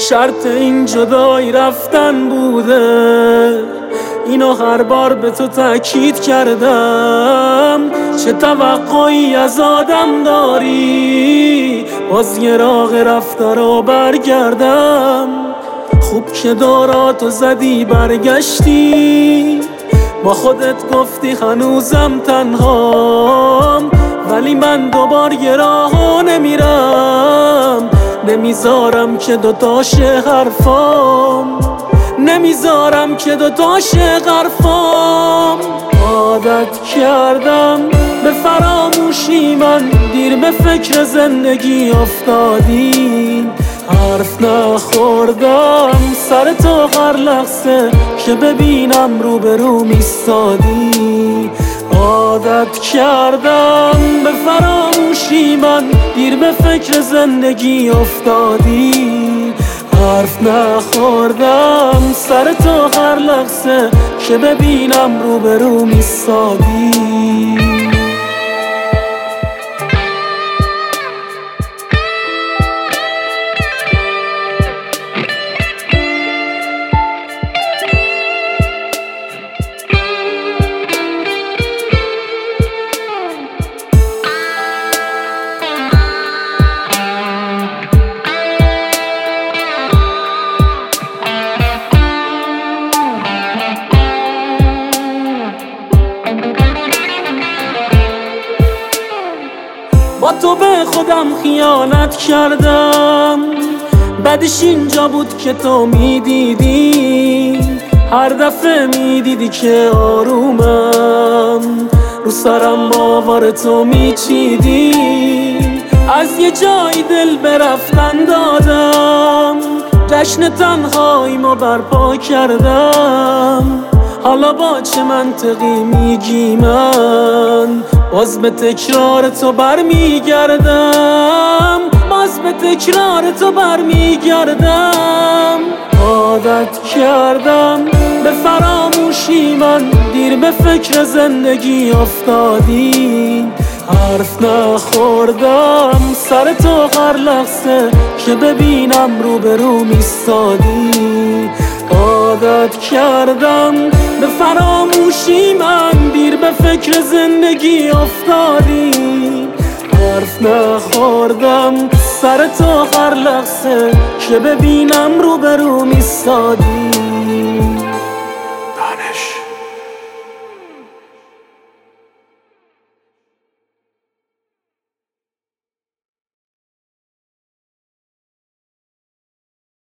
شرط این جدایی رفتن بوده، اینو هر بار به تو تأکید کردم. چه توقعی از آدم داری، باز یه راه رفته رو برگردم. خوب که دوراتو زدی برگشتی، با خودت گفتی هنوزم تنهام، ولی من دوبار یه راهو نمیرم. نمیذارم که دوتاشه حرفام، نمیذارم که دوتاشه حرفام. عادت کردم به فراموشی، من دیر به فکر زندگی افتادی. حرف نخوردم سر تو هر لحظه که ببینم روبرو ایستادی. عادت کردم به فراموشی، من دیر به فکر زندگی افتادی. حرف نخوردم سر تو هر لحظه که ببینم روبرو ایستادی. با تو به خودم خیانت کردم، بعدش اینجا بود که تو میدیدی. هر دفعه میدیدی که آرومم، رو سرم باور تو میچیدی. از یه جایی دل برفتن دادم، جشن تنهاییمو برپا کردم. حالا با چه منطقی میگی من باز به تکرار تو برمیگردم، باز به تکرار تو برمیگردم. عادت کردم به فراموشی، من دیر به فکر زندگی افتادی. حرف نخوردم سر تو هر لحظه که ببینم روبرو ایستادی. عادت کردم به فراموشی، من دیر به فکر زندگی افتادی. حرف نخوردم سر تو هر لحظه که ببینم روبرو ایستادی.